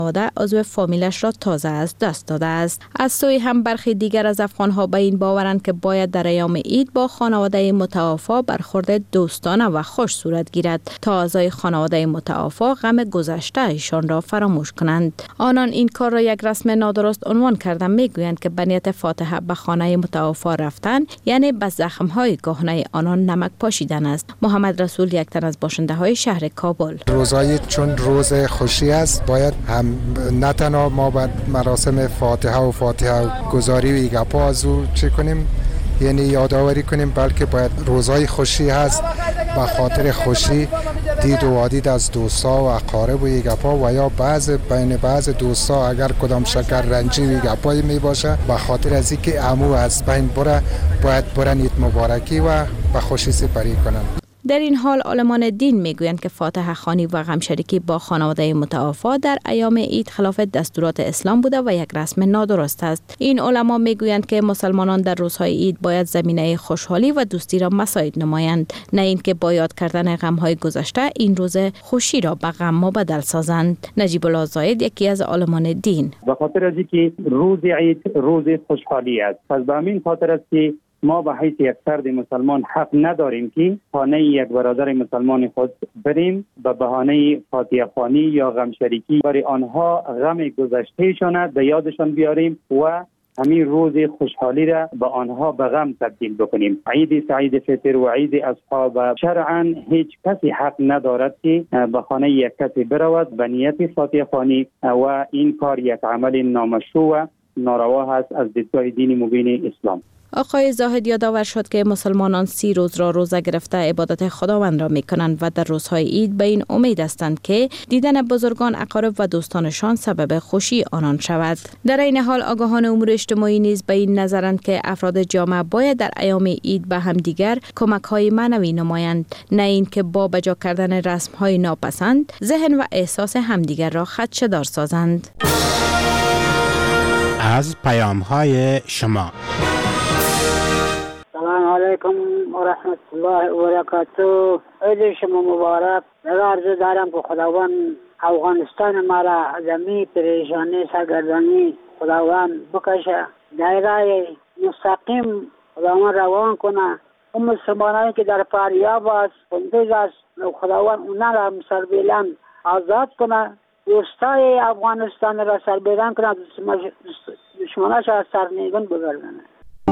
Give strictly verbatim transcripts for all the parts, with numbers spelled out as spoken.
عضو فامیلش را تازه از دست داده است. از سوی هم برخی دیگر از افغان‌ها به این باورند که باید در ایام عید با خانواده متوفا برخورد دوستانه و خوش صورت گیرد تا اعضای خانواده متوفا غم گذشته ایشان را فراموش کنند. آنان این کار را یک رسم نادرست عنوان کرده میگویند که به نیت فاتحه به خانه متوفا رفتن یعنی به زخم‌های کهنه آنان نمک پاشیدن است. محمد رسول یک تن از باشنده‌های شهر کابل: روزای چون روز خوشی است باید هم نه تنها ما به مراسم فاتحه و فاتحه گذاری و ایگپا از او چه کنیم یعنی یادآوری کنیم، بلکه باید روزای خوشی هست به خاطر خوشی دید و وادید از دوستا و اقارب و ایگپا و یا بعض بین بعض دوستا اگر کدام شکر رنجی و ایگپایی می باشه به خاطر از اینکه عمو از بین بره باید برن عید مبارکی و به خوشی سپری کنن. در این حال علمان دین میگویند که فاتحه خوانی و غمشریکی با خانواده متوفا در ایام عید خلاف دستورات اسلام بوده و یک رسم نادرست است. این علما میگویند که مسلمانان در روزهای عید باید زمینه خوشحالی و دوستی را مساعد نمایند، نه اینکه با یاد کردن غم‌های گذشته این روز خوشی را به غم مبدل سازند. نجیب الله زاید یکی از علمان دین: به خاطر از اینکه روز عید روز خوشحالی است، پس به همین خاطر است که ما به حیث یک فرد مسلمان حق نداریم که خانه یک برادر مسلمان خود بریم به بهانه فاتحه خوانی یا غم شریکی برای آنها غم گذشتهشان به یادشان بیاریم و همین روز خوشحالی را به آنها به غم تبدیل بکنیم. عید سعید فطر و عید اصحاب شرعا هیچ کسی حق ندارد که به خانه یک کسی برود به نیت فاتحه خوانی و این کار یک عمل نامشروع و ناروا هست از دیدگاه دین مبین اسلام. آقای زاهد یادآور شد که مسلمانان سی روز را روزه گرفته عبادت خداوند را می کنند و در روزهای عید به این امید هستند که دیدن بزرگان، اقارب و دوستانشان سبب خوشی آنان شود. در این حال آگاهان امور اجتماعی نیز به این نظرند که افراد جامعه باید در ایام عید به همدیگر کمک‌های معنوی نمایند، نه اینکه با بجا کردن رسم‌های ناپسند ذهن و احساس همدیگر را خدشه‌دار سازند. از پیام‌های شما: سلام علیکم و رحمت الله و برکاته. عید شما مبارک. عرض دارم که خداوند افغانستان ما را از این پریشانی سرگردانی خداوند بکشه، دایره مستقیم خداوند روان کنه. اون مسلمانانی که در فریاب است بندیز است خداوند اونا را سربیلند آزاد کنه، دوستای افغانستان را سربیلند کنه، دشمناش را سرنگون بگردانه.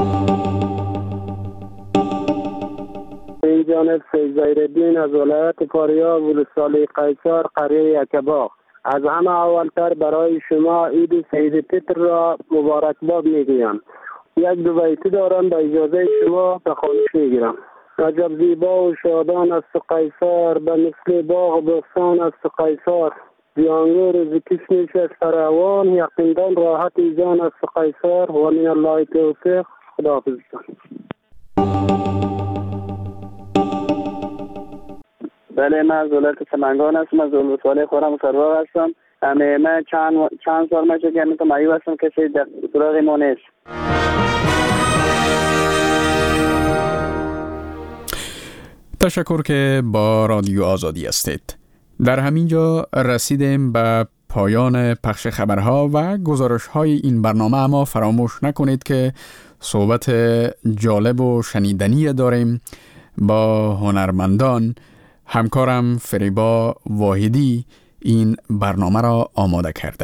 این جانب سید زهیرالدین از ولایت فاریاب ولسوالی قیصر قریه یکباغ. از همه اولتر برای شما عید سعید فطر را مبارکباد میگویم. یک دو بیتی دارم، به اجازه شما به خواهش میگیرم. عجب زیبا و شادان است قیصر، به مثل باغ بستان است قیصر. بیانگور ز کشمش است فراوان، یقیندان راحت جان است قیصر. و من الله توفیق. خداحافظ. بله، من از ولایت سمنگان هستم، از ولسوالی خورم سرواق هستم. همه من چند چند سال میشه که همیشه مایو هستم، کسی در سراغ ما نیست. تشکر که با رادیو آزادی هستید. در همین جا رسیدیم به پایان پخش خبرها و گزارش‌های این برنامه، اما فراموش نکنید که صحبت جالب و شنیدنی داریم با هنرمندان. همکارم فریبا واحدی این برنامه را آماده کرده.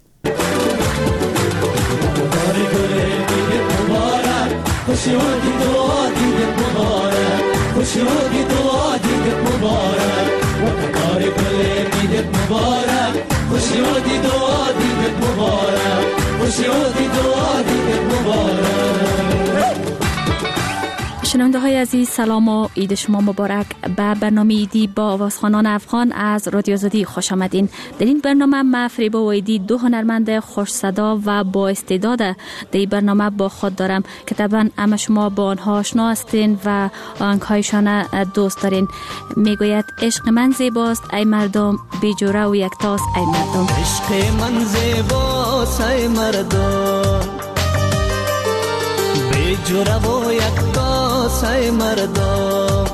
شنونده های عزیز، سلام و عید شما مبارک. به برنامه عیدی با آوازخوانان افغان از رادیو آزادی خوش آمدین. در این برنامه من فریبا واحدی دو هنرمند خوش صدا و با استعداد در این برنامه با خود دارم که طبعا همه شما با آنها آشنا هستین و آهنگ‌هایشان دوست دارین. میگوید عشق من زیباست ای مردم، بی جوره و یکتاست ای مردم. عشق من زیباست ای مردم، بی جوره و یکتاست ای مردم.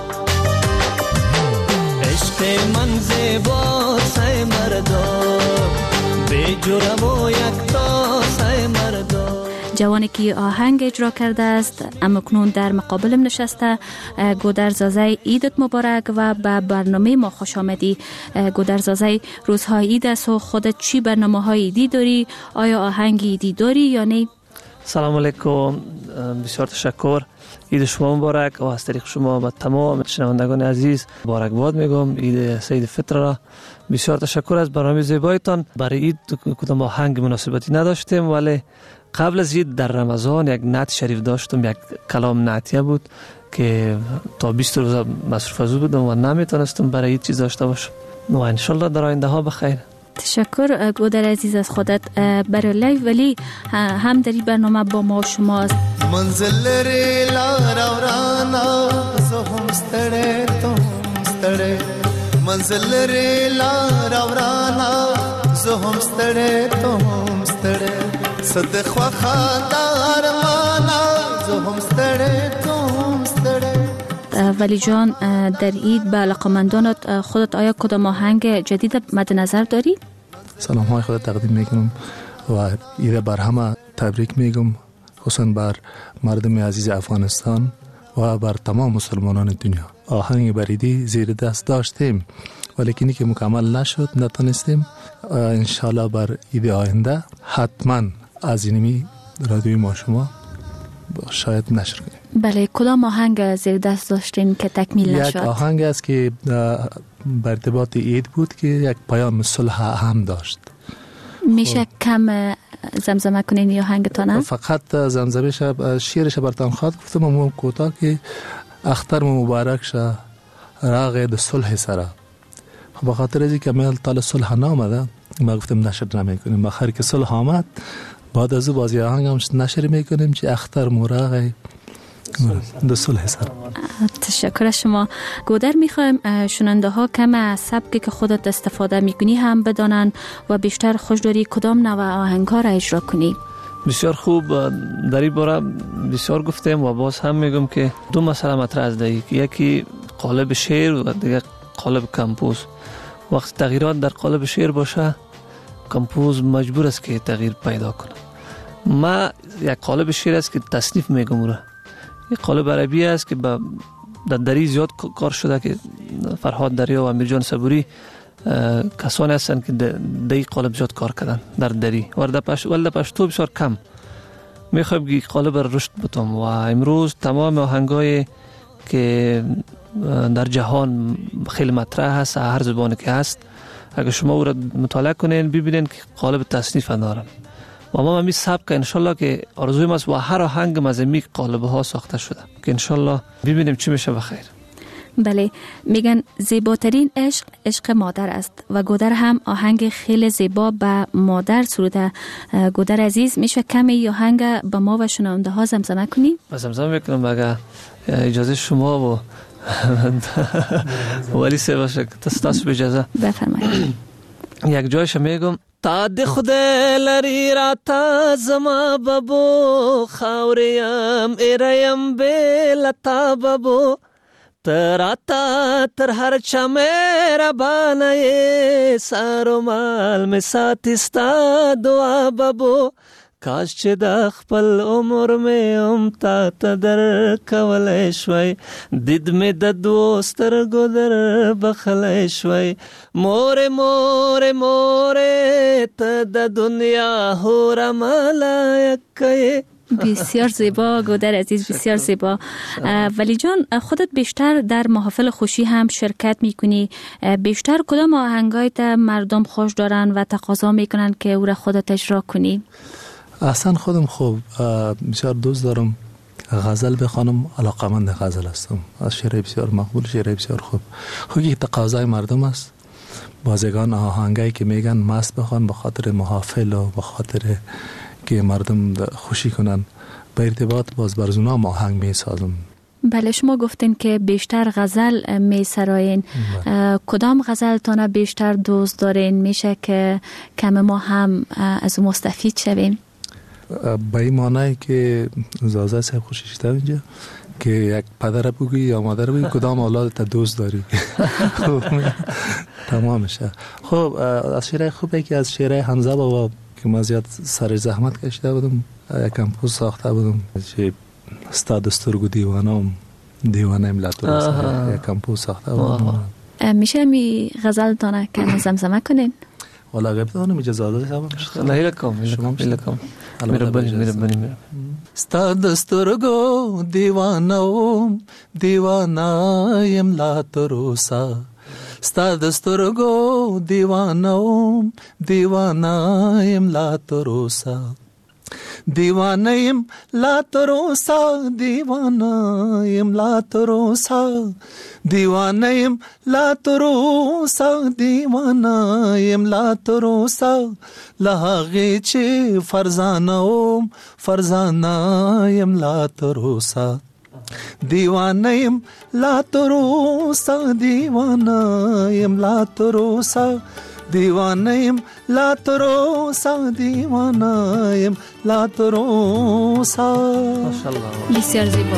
عشق من زیباست ای مردم، به جرم و یک تاسه مردا. جوانی که آهنگ اجرا کرده است امکنون در مقابلم نشسته. گودرزازی عیدت مبارک و به برنامه ما خوش آمدی. گودرزازی روزهای عید است و خودت چی برنامه های عیدی داری؟ آیا آهنگ عیدی داری یا نه؟ سلام علیکم، بسیار تشکر. عید شما مبارک و از طریق شما به تمام شنوندگان عزیز مبارکباد میگم. عید سید فطر را بسیار تشکر از برنامه زیبایتان. برای عید کدام آهنگ مناسبتی نداشتیم، ولی قبل از عید در رمضان یک نعت شریف داشتم، یک کلام نعتیه بود که تا بیست روز مصروف از او بودم و نمیتونستم برای عید چیز داشته باشم و انشالله در آینده ها بخیر. تشکر گودر عزیز از خودت. برای لایو ولی هم در این برنامه با ما شماست. منزل ری لارا ورانا زه هم ستړی ته هم ستړی، منزل ری لارا ورانا زه هم ستړی ته هم ستړی، صد خوخه د ارمانا زه هم ستړی ته هم ستړی. ولی جان در عید به علاقمندانت خودت آیا کدام آهنگ جدید مد نظر داری؟ سلام های خودت تقدیم میکنم و عید بر همه تبریک میگم، خصوصا بر مردم عزیز افغانستان و بر تمام مسلمانان دنیا. آهنگ بریدی زیر دست داشتیم ولی کنی که مکمل نشد، نتونستیم. انشالله بر عید آینده حتما از اینمی رادیوی ما شما شاید نشر کنیم. بله، کدام آهنگ زیر دست داشتین که تکمیل نشد؟ یک آهنگ است که بر ارتباط عید بود که یک پیام صلح هم داشت. میشه کم زمزمه کنین یا آهنگتان؟ فقط زمزمه شب شیرش برتان خواهد گفتم امام کوتاه که اختر مبارک شه راغ د صلح سره. به خاطر از اینکه میل طال صلح نامده ما گفتم نشر نمیکنیم. آخر که صلح آمد بعد از او بازی آهنگ هم نشر میکنیم که اختر مراغ د صلح سره. تشکر از شما. گودر میخوایم شنونده ها کم از سبکی که خودت استفاده میکنی هم بدانن و بیشتر خوش داری کدام نوع آهنگ ها را اجرا کنی. بسیار خوب، در این باره بسیار گفتیم و باز هم میگم که دو مسئله مطرح است. یکی قالب شعر و دیگه قالب کمپوز. وقتی تغییرات در قالب شعر باشه کمپوز مجبور است که تغییر پیدا کنه. ما یک قالب شعر است که تصنیف میگم را، یک قالب عربی است که با در دری زیاد کار شده که فرهاد دریا و امیرجان صبوری کسانی هستند که در این قالب زیاد کار کردن در دری و در پشت ولده پشتو بسیار کم. میخوایم که قالب را رشد بتم و امروز تمام آهنگای که در جهان خیلی مطرح هست هر زبانی که هست، اگر شما او را مطالعه کنین ببینین که قالب تصنیف دارن و ما همی سبک انشالله که آرزویم است و هر آهنگ از این قالب ها ساخته شده که انشالله ببینیم چی میشه بخیر. بله، میگن زیباترین عشق عشق مادر است و گودر هم آهنگ خیلی زیبا به مادر سروده. گودر عزیز میشه کمی آهنگ به ما و شنونده ها زمزمه کنی؟ زمزمه میکنم اگر اجازه شما و ولی سه باشه تستاس به اجازه بفرمایید. یک جایش میگم تا د خدای لري راته زما بابو خاوریم ایریم بلتا بابو تراتا تر هر چا مهربانه سارو مال می ساتستا دعا بابو کاش چې د خپل عمر مې هم تا ته در کولی شوی دید مې د دوو سترګو در بخلی شوی مورې مورې مورې ته د دنیا هوره ملایک یې. بسیار زیبا گودر عزیز، بسیار زیبا. ولی جان خودت بیشتر در محافل خوشی هم شرکت میکنی، بیشتر کدام آهنگایت مردم خوش دارن و تقاضا میکنن که او را خودت اجرا کنی؟ اصلا خودم خوب بسیار دوست دارم غزل بخوانم، علاقمند غزل هستم، از شعر بسیار مقبول، شعر بسیار خوب. خوبی تقاضای مردم است. بازگان آهنگایی که میگن مست بخوان به خاطر محافل و به خاطر که مردم خوشی کنن، به ارتباط باز برزونا آهنگ می سازم. بله، شما گفتین که بیشتر غزل می سراین. کدام غزل تانه بیشتر دوست دارین؟ میشه که کم ما هم از مستفید شویم؟ به این معنی که زازه صاحب خوشی شده اینجا که یک پدر بگوی یا مادر بگوی کدام اولاد تا دوست داری. تمام میشه. خب از شعرهای خوبه که از شعرهای حمزه بابا که ما زیاد سر زحمت کشیده بودم، یک کمپوز ساخته بودم چه استاد سترگو دیوانم دیوانه ملت رو یک کمپوز ساخته بودم. میشه می غزل تانه که زمزمه کنین؟ والا اگه بتونم اجازه دادم نه لکم لکم میره بنی میره بنی میره استاد سترگو دیوانم دیوانه ملت روسا استاد سترگو دیوانم دیوانه ملت روسا دیوانیم لا تروسا دیوانیم لا تروسا دیوانیم لا تروسا دیوانیم لا تروسا لحقی چی فرزانم فرزانیم لا تروسا دیوانیم لا تروسا دیوانیم لا تروسا دیوانیم لا تروسا دیوانیم لا تروسا. ماشاءالله بسیار زیبا.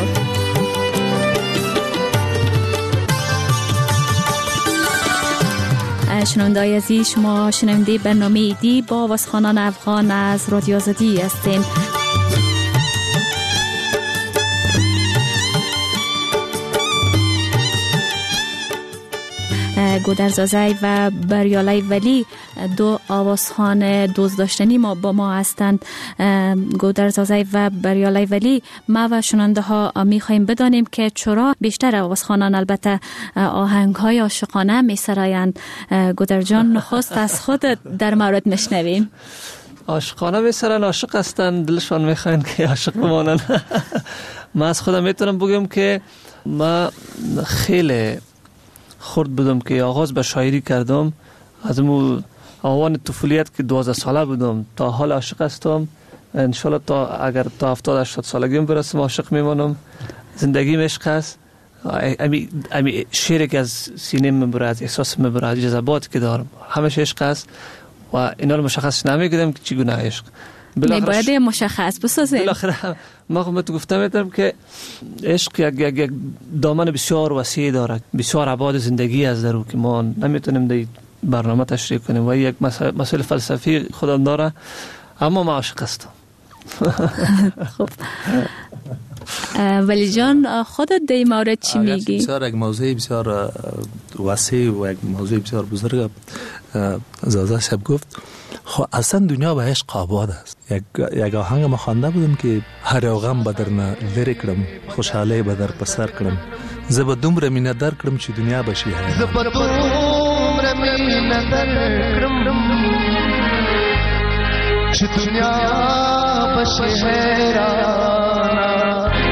شنونده‌های عزیز، شما شنونده برنامه ایدی با آوازخوانان افغان از رادیو آزادی هستین. گودرزازی و بریالی ولی دو آوازخوان دوست داشتنی ما با ما هستند. گودرزازی و بریالی ولی ما و شنونده ها می خواهیم بدانیم که چرا بیشتر آوازخوانان البته آهنگ های عاشقانه می سرایند. گودر جان، نخست از خود در مورد نشنویم. عاشقانه می سرن، عاشق هستند، دلشان می خواهند که عاشق بمانن. من از خودم میتونم بگم که من خیلی خورد بودم که آغاز به شاعری کردم. از مو آوان طفولیت که دوازده ساله بودم تا حال عاشق هستم. انشالله تا اگر تا هفتاد هشتاد سالگیم برسم عاشق میمانم. زندگی عشق است. امی امی شعری که از سینه میبره، از احساس میبره، از جذباتی که دارم، همش عشق است و اینا رو مشخص نمیگم که چگونه عشق. باید مشخص بسازیم. بالاخره ما خودم تو گفتم میتونم که عشق یک یک یک دامن بسیار وسیع داره، بسیار ابعاد زندگی از درو که ما نمیتونیم در برنامه تشریح کنیم و یک مسئله فلسفی خودم داره، اما ما عاشق هستم. خب ولی جان، خودت در این مورد چی میگی؟ بسیار یک موضوع بسیار وسیع و یک موضوع بسیار بزرگ زازا شب گفت. خب اصلا دنیا به عشق آباد است. یک یک آهنگ ما خوانده بودم که هر غم بدر نه لری کړم، خوشحالی بدر پسر کړم، زه به دومره مینه در کړم چې دنیا بشي حیران. زه به دومره مینه در کړم چې دنیا بشي حیران.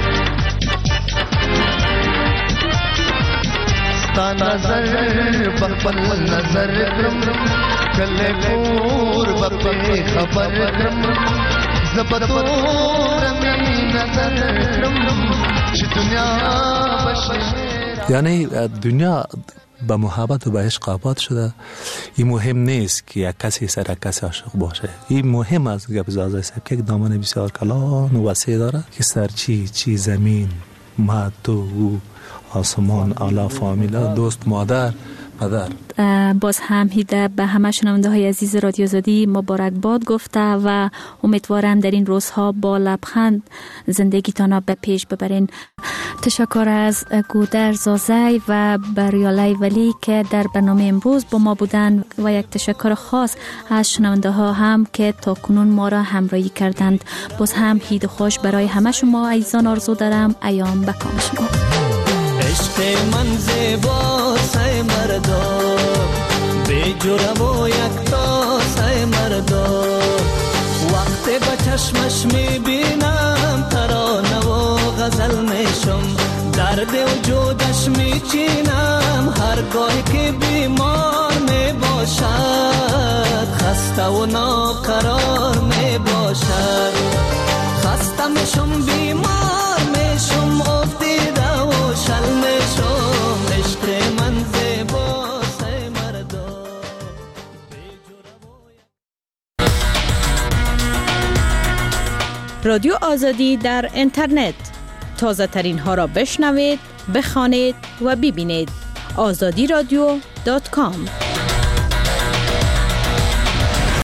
ستا نظر بخبل نظر کړم، کله پور بپې خبر کړم، زبدور مې نظر کړم چې دنیا بشي. یعنی دنیا با محبت و با عشق آباد شده. این مهم نیست که یک کسی سر یک کسی عاشق باشه. این مهم است که بزازه صاحب که یک دامن بسیار کلان و وسیع داره که سر چی چی زمین، ما تو او آسمان، اعلی فامیلا، دوست، مادر، پدر. باز هم هیده به همه شنونده های عزیز رادیو آزادی مبارکباد گفته و امیدوارم در این روزها با لبخند زندگیتان به پیش ببرین. تشکر از گودرزازی و بریالی ولی که در برنامه امروز با ما بودند و یک تشکر خاص از شنونده ها هم که تا کنون ما را همراهی کردند. باز هم عید خوش برای همه شما عزیزان آرزو دارم. ایام به کام شما. عشق من زیبا سای مردا، بی جرم و یک تا سای مردا، وقتی با چشمش میبینم ترانه و غزل میشم، درد وجودش میچینم هرگاهی که بیمار میباشد، خسته و ناقرار میباشد، خسته میشم بیمار میشم افتیده و شل میشم. عشق من زیبا سای مردا. رادیو آزادی در اینترنت، تازه ترین ها را بشنوید، بخوانید و ببینید. آزادی رادیو دات کام.